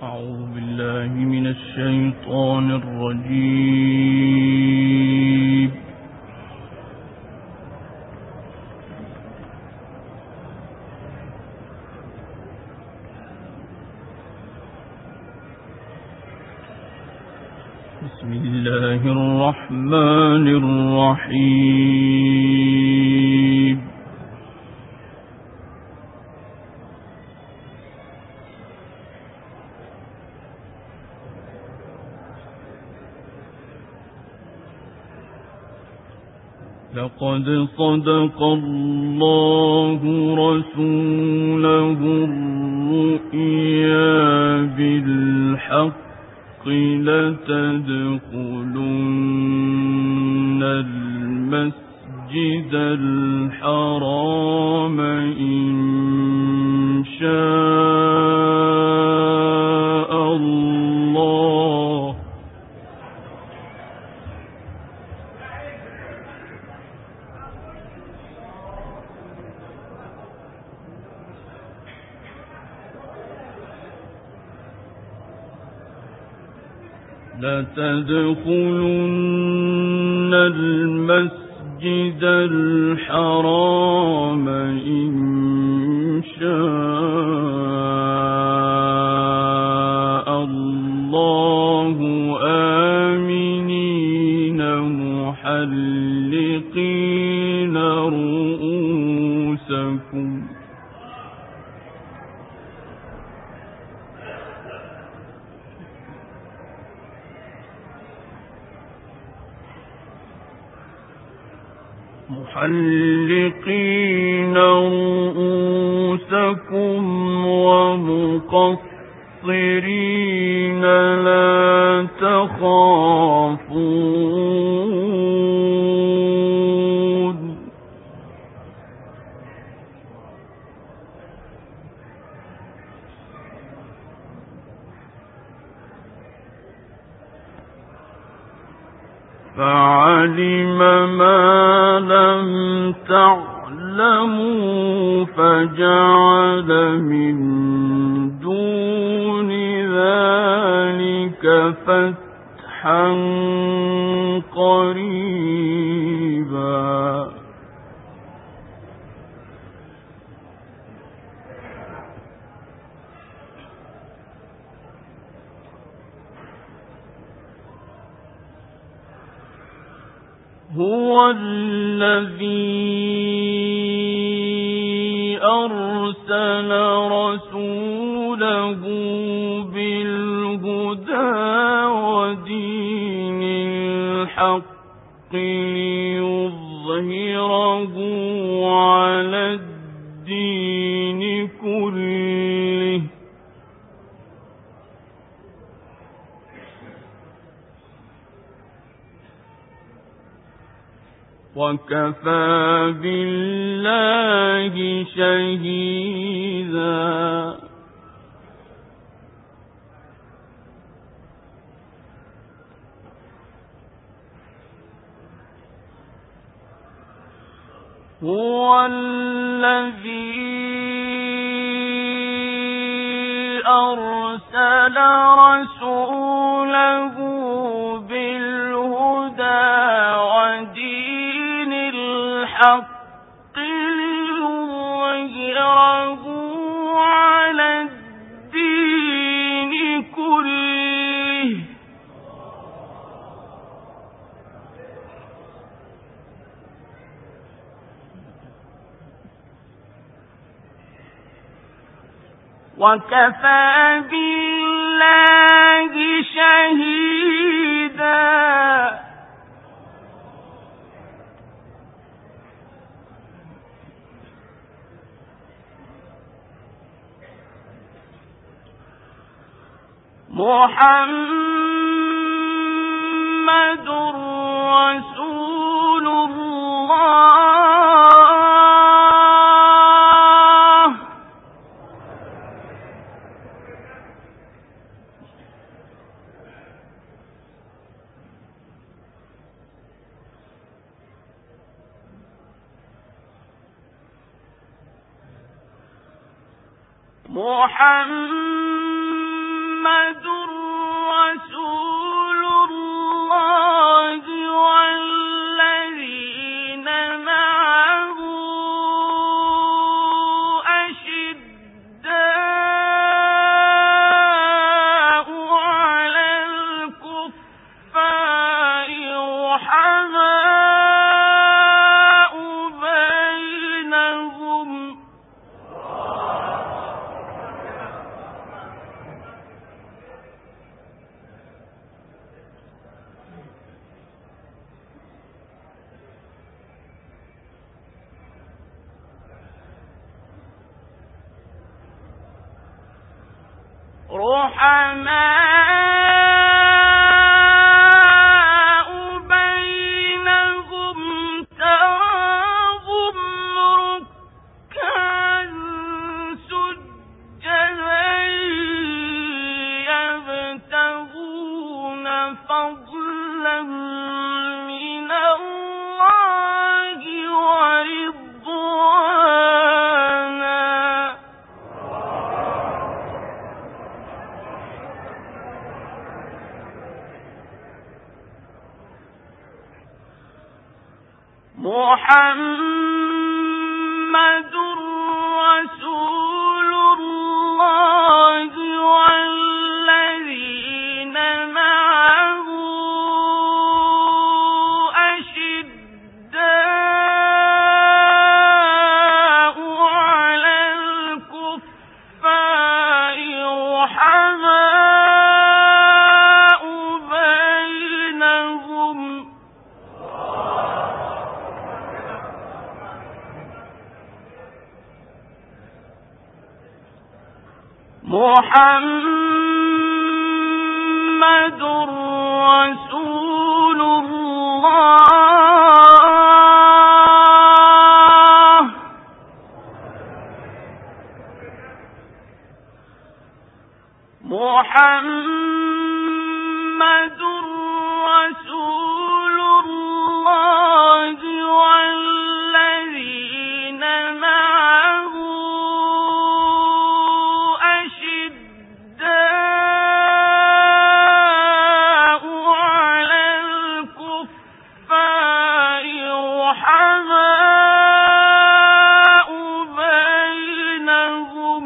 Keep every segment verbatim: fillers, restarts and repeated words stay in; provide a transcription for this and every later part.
أعوذ بالله من الشيطان الرجيم. بسم الله الرحمن الرحيم. لقد صدق الله رسوله الرؤيا بالحق لتدخلن المسجد الحرام إن شاء الله لتدخلن المسجد الحرام إن شاء الله آمنين محلقين رؤوسكم محلقين رؤوسكم ومقصرين لا تخافون فعلم ما لم تعلموا فجعل من دون ذلك فتحا قريبا هو الذي أرسل رسوله بالهدى ودين الحق ليظهره على الدين كله وكفى بالله شهيدا هو الذي أرسل رسوله بالهدى ودين الحق ليظهره على الدين كله وكفى بالله شهيدا محمد رسول الله محمد رسول الله والذين معه أشداء على الكفار رحماء بينهم رحماء بينهم تراهم ركعا سجدا يبتغون فضلا من الله ورضوانا محمد رسول الله والذين معه أشداء على الكفار رحماء بينهم محمد رسول الله محمد رسول الله والذين معه أشداء على الكفار رحماء بينهم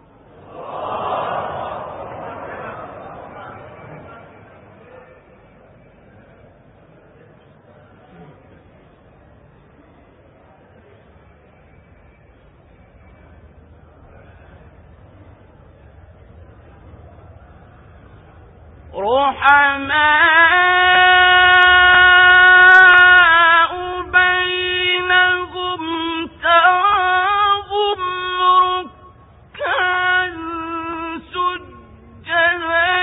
رحماء بينهم تراهم ركعا سجدا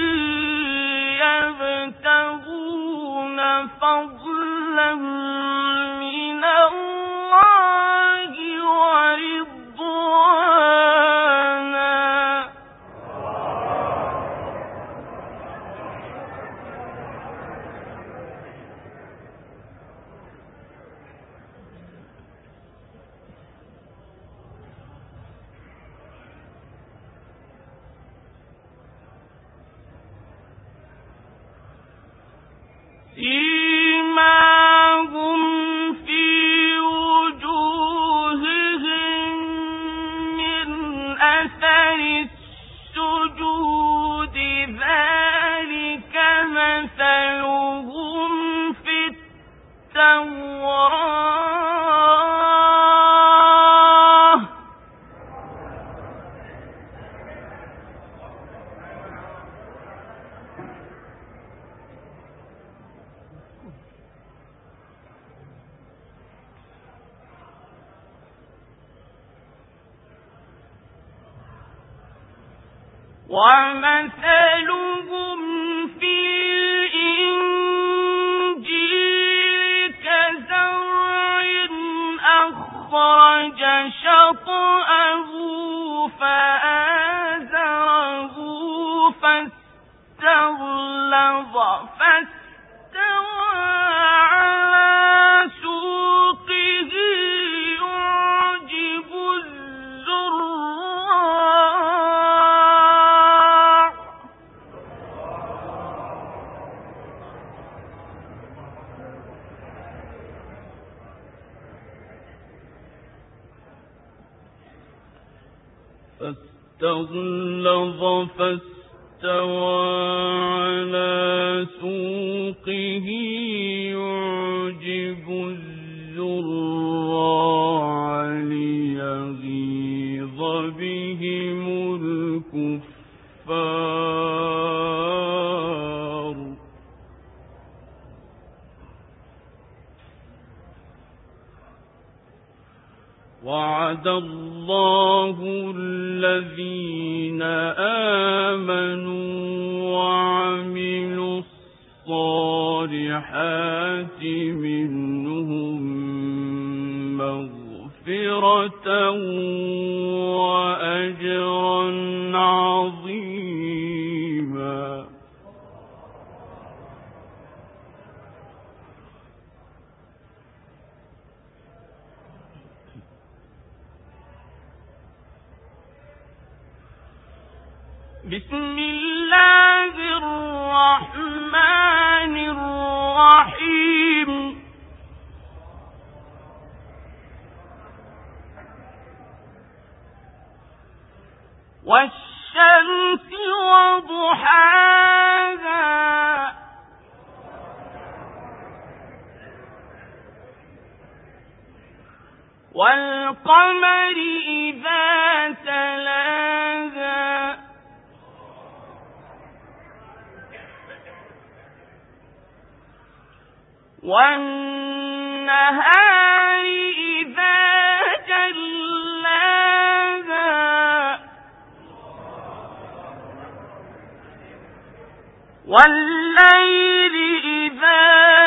يبتغون فضلا من الله ورضوانا سيماهم في وجوههم من أثر السجود ذلك مثلهم في التوراة ومثلهم في الإنجيل كزرع أخرج شطأه فآزره فاستغلظ فاستوى على سوقه يعجب الزراع استغلظ فاستوى على سوقه يعجب الزراع ليغيظ بهم الكفار وعد الله الذين آمنوا وعملوا الصالحات منهم مغفرة وأجرا عظيما. بسم الله الرحمن الرحيم. والشمس وضحاها والقمر إذا تلاها والنهار إذا جلاها والليل إذا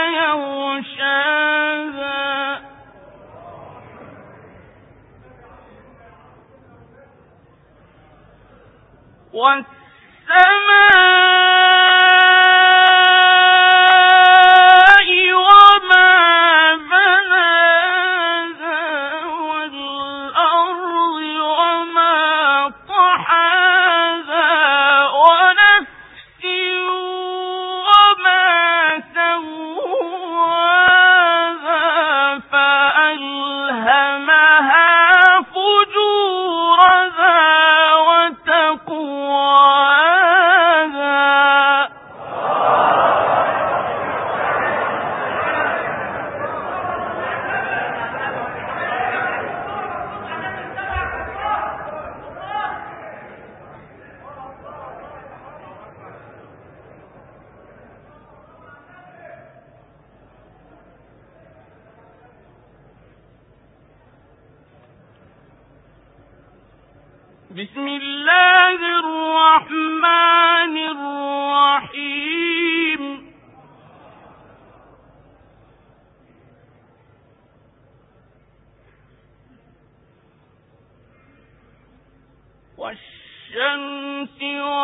يغشاها والسماء وما بناها والأرض وما طحاها ونفس وما سواها فألهمها فجورها وتقواها بسم الله الرحمن الرحيم. والشمس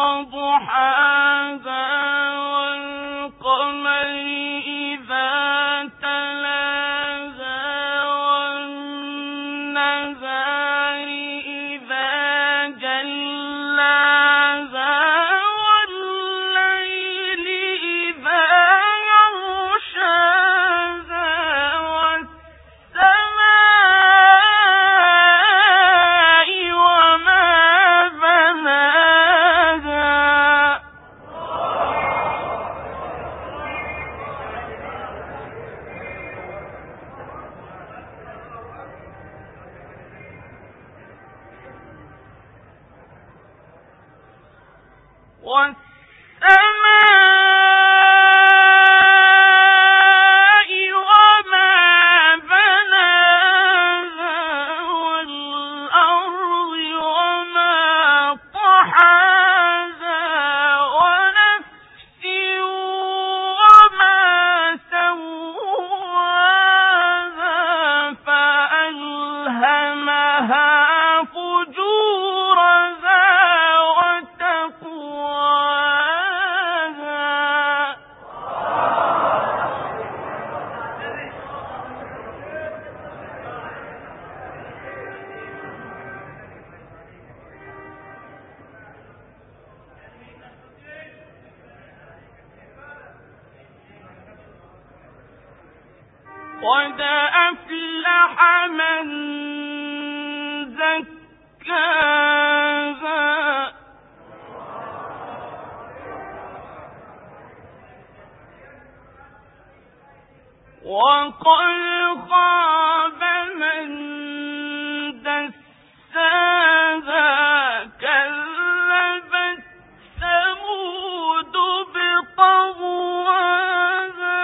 وضحاها والقمر إذا تلاها والنهار إذا جلاها والليل إذا يغشاها والسماء وما بناها والسماء وما بناها والأرض وما طحاها ونفس وما سواها فألهمها فجورها وتقواها قد أفلح من زكاها وقد خاب من دساها كذبت ثمود بطغواها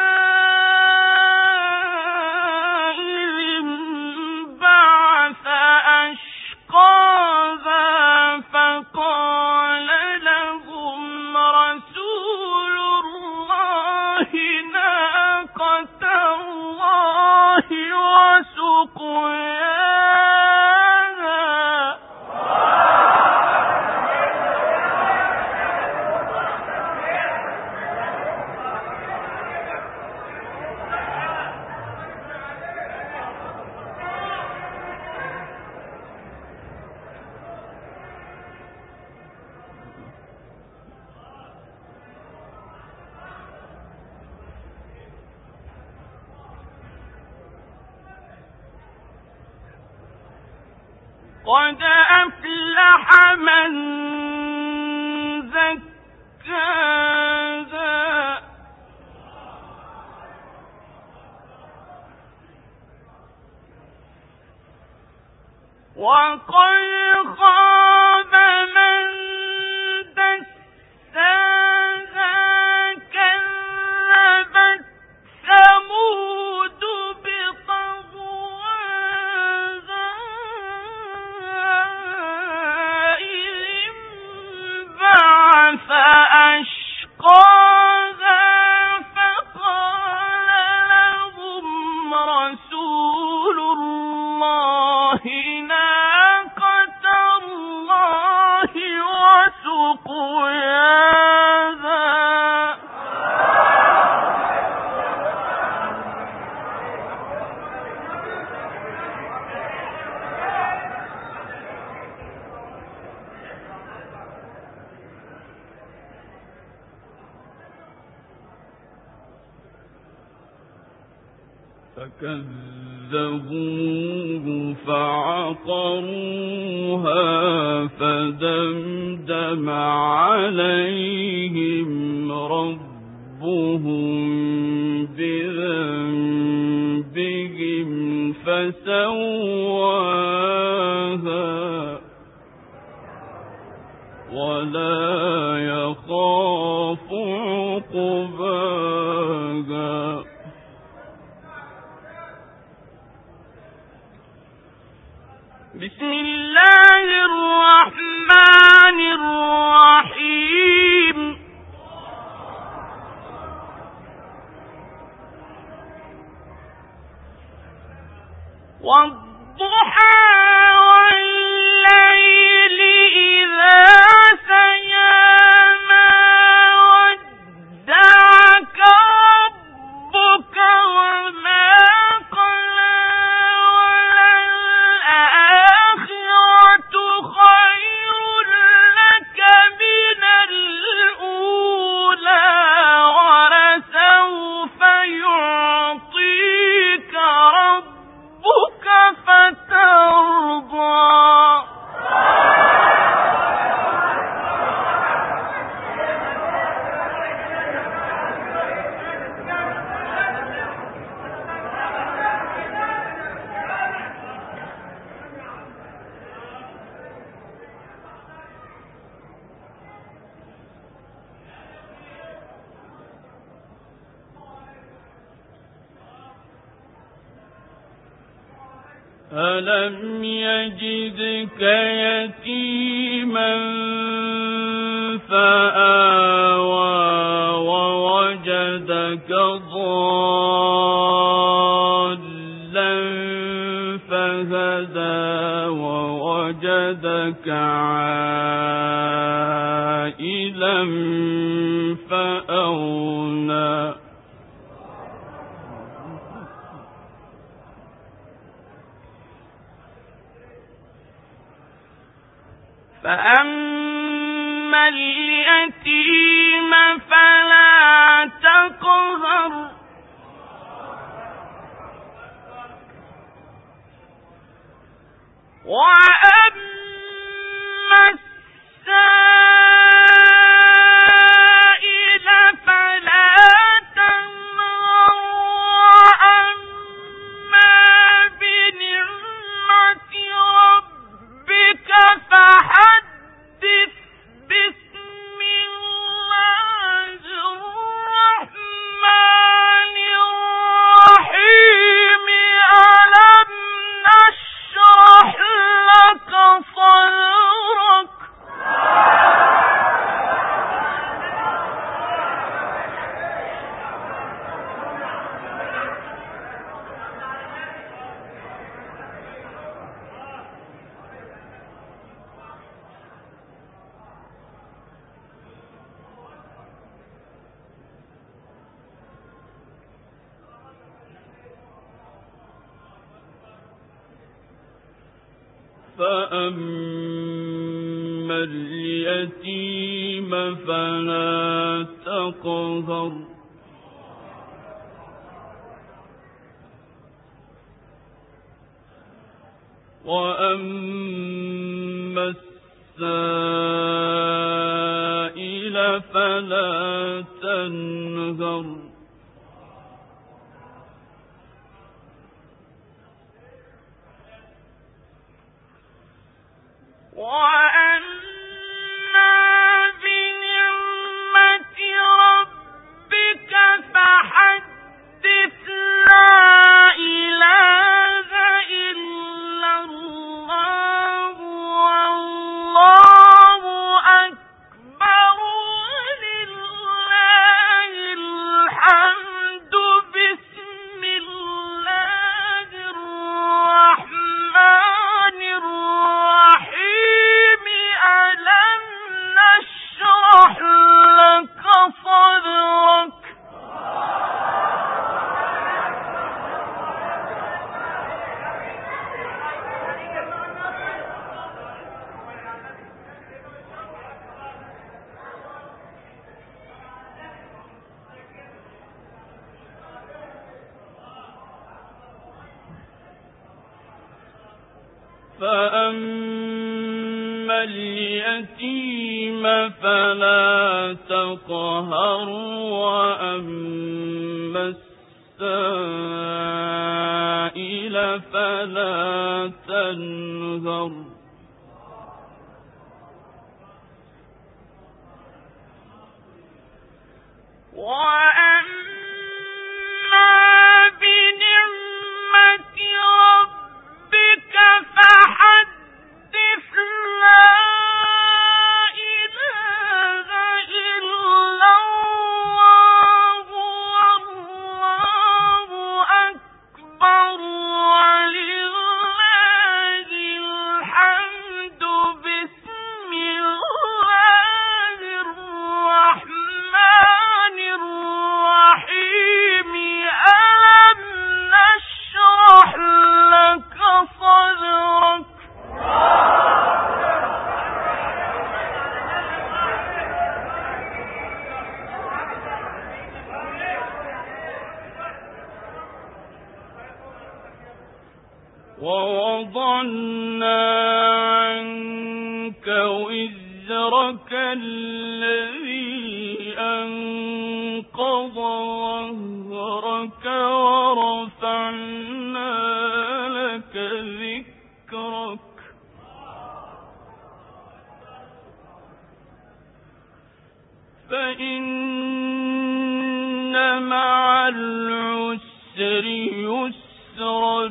إذ انبعث أشقاها فقال لهم رسول الله ناقة الله وسقياها قد أفلح من زكاها وقد خاب من دساها كذبت ثمود بطغواها إذ انبعث أشقاها فقال لهم رسول الله ناقة الله وسقياها فكذبوه فعقروها فدمدم عليهم ربهم بذنبهم فسواها ولا يخاف عقباها بسم الله الرحمن الرحيم والضحى والليل إذا سجى ما ودعك ربك وما قلى وللآخرة خير لك من الأولى ولسوف يعطيك ربك فترضى ألم يجدك يتيما فآوى ووجدك ضالا فهدى ووجدك عائلا فأغنى فأما اليتيم فلا تقهر وأما السائل فلا تنهر فأما اليتيم فلا تقهر وأما السائل فلا تنهر وأما بنعمة ربك فحدث لا إله إلا الله والله أكبر ولله الحمد بسم الله الرحمن الرحيم ألم نشرح لك صدرك فأما اليتيم فلا تقهر وأما السائل فلا تنهر وأما بنعمة ربك فحدث لا إله إلا الله والله أكبر ولله الحمد بسم الله الرحمن الرحيم ألم نشرح لك صدرك ووضعنا عنك وزرك الذي أنقض ظهرك ورفعنا لك ذكرك فإن مع العسر يسرا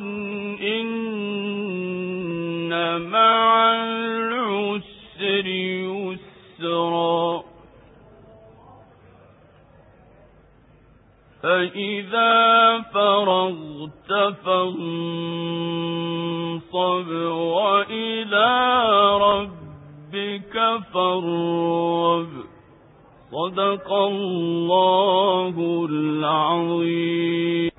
إن مع العسر يسرا فإذا فرغت فانصب وإلى ربك فارغب صدق الله العظيم.